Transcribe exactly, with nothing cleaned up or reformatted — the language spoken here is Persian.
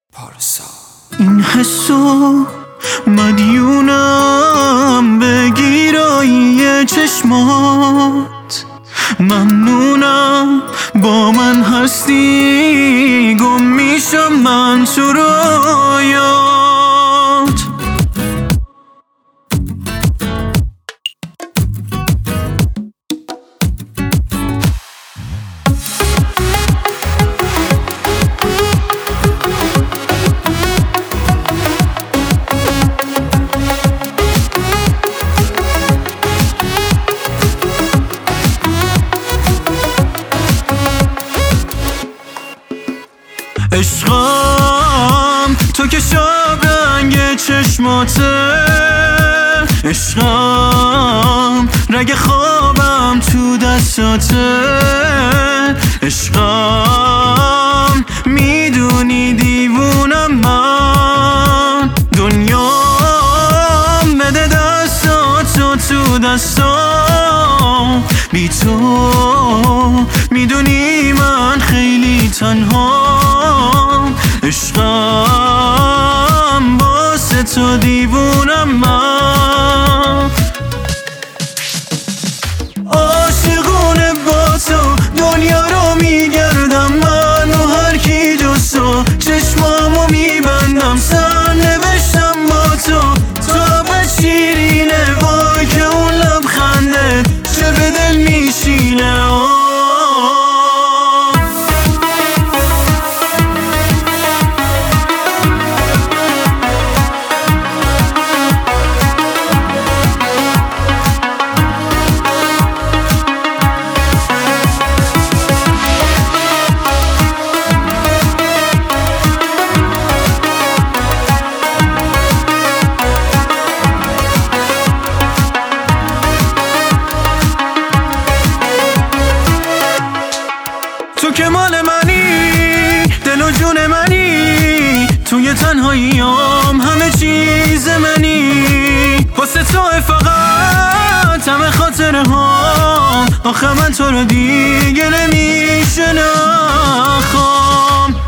پارسا این حسو مدیونم به گیرایی چشمات، ممنونم با من هستی، گم میشم من تو رویات. عشقم تو که شب رنگ چشماته، عشقم رگ خوابم تو دستاته، عشقم میدونی دیوونم من، دنیا بده دستاتو تو دستام، بی تو میدونی من خیلی تنها، عشقم واسه تو دیوونم من، عاشقونه با تو دنیا رو میگردم من و هر کی جز تو، چشمامو میبندم سر نوشتم با تو، تو به شیرینه وای که اون لبخنده چه به دل میشینه. تو که مال منی، دل و جون منی، توی تنهاییام همه چیز منی، واسه تو فقط همه خاطره ها، آخه من تو رو دیگه نمیشه نخوام.